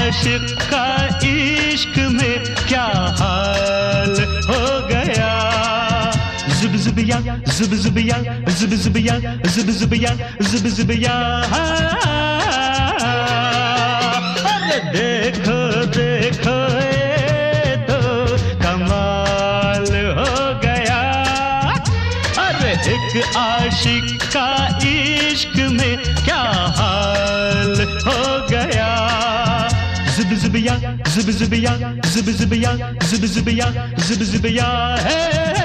आशिक का इश्क में क्या हाल हो गया। जुब जुबिया जुब जुबिया जुब जुबिया जुब जुबिया जुब जुबिया। अरे देखो देखो ये तो कमाल हो गया। अरे एक आशिक का इश्क में क्या हाल हो गया। जुब जुबिया जुब जुबिया जुब जुबिया जुब जुबिया जुब जुबिया है।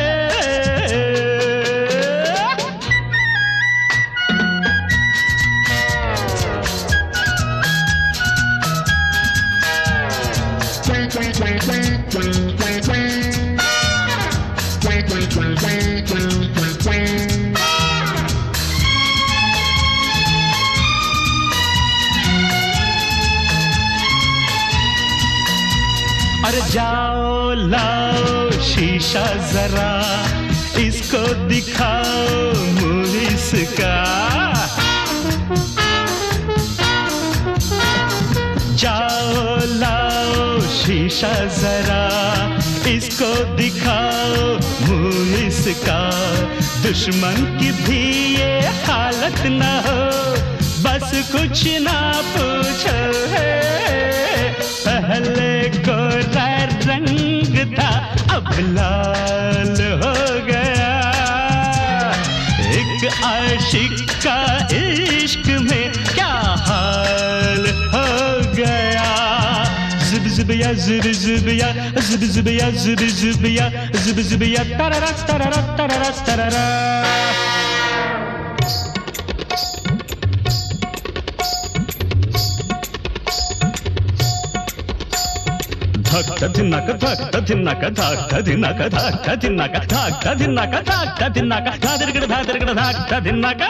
अरे जाओ लाओ शीशा जरा इसको दिखाओ मुँह इसका। जाओ लाओ शीशा जरा इसको दिखाओ मुँह इसका। दुश्मन की भी ये हालत न हो बस कुछ ना पूछो है। पहले गोरा रंग था अब लाल हो गया। एक आशिक का इश्क में क्या हाल हो गया। जुब जुबिया जुब जुबिया जुब जुबिया जुब जुबिया जुब जुबिया तररा तररा तररा तररा। धक धिनक धक धिनक धक धिनक धक धिनक धक धिनक धक धिनक धादरगड़ धादरगड़ धक धिनक।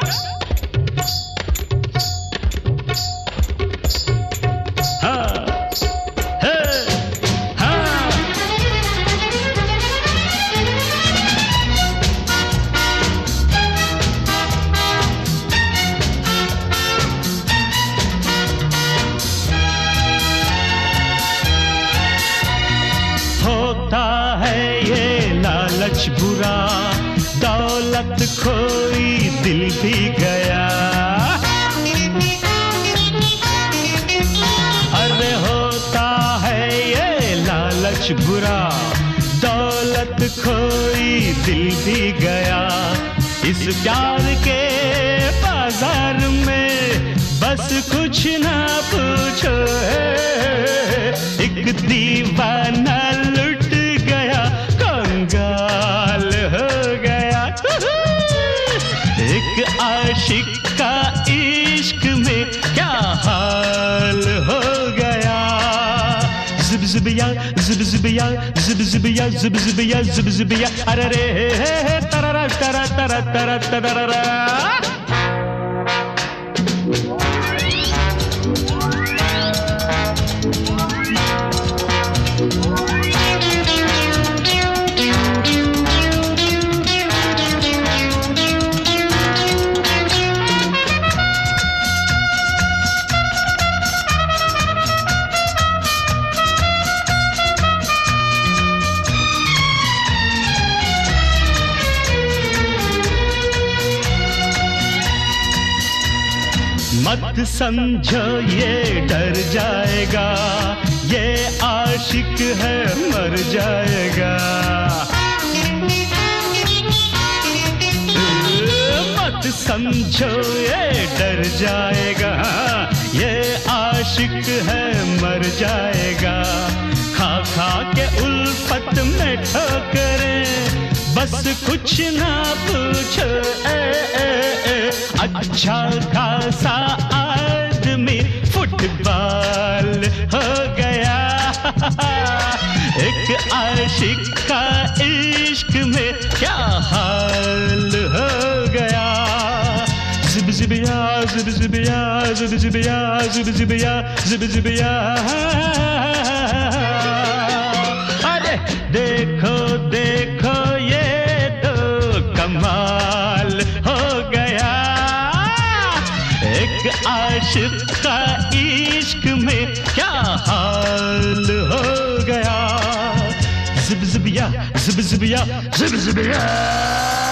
होता है ये लालच बुरा दौलत खोई दिल भी गया। अरे होता है ये लालच बुरा दौलत खोई दिल भी गया। इस प्यार के बाजार में बस कुछ ना पूछो एक दीवाना लुट गया कंगाल हो गया। एक आशिक का इश्क में क्या हाल हो गया। जुब जुबिया जुब जुबिया जुब जुबिया जुब जुबिया जुब जुबिया। अरे रे तररा तरा तरा तरा तररा। मत समझो ये डर जाएगा ये आशिक है मर जाएगा। मत समझो ये डर जाएगा ये आशिक है मर जाएगा। खा खा के उल्फत में ठोकरें बस कुछ ना पूछो अच्छा खासा आदमी फुटबॉल हो गया। एक आशिक का इश्क में क्या हाल हो गया। जुब जुबिया जुब जुबिया जुब जुबिया जुब जुबिया जुब जुबिया। अरे देखो देखो ये तो कमाल हो गया। एक आशिक का इश्क में क्या हाल जिब जिबिया जिब जिबिया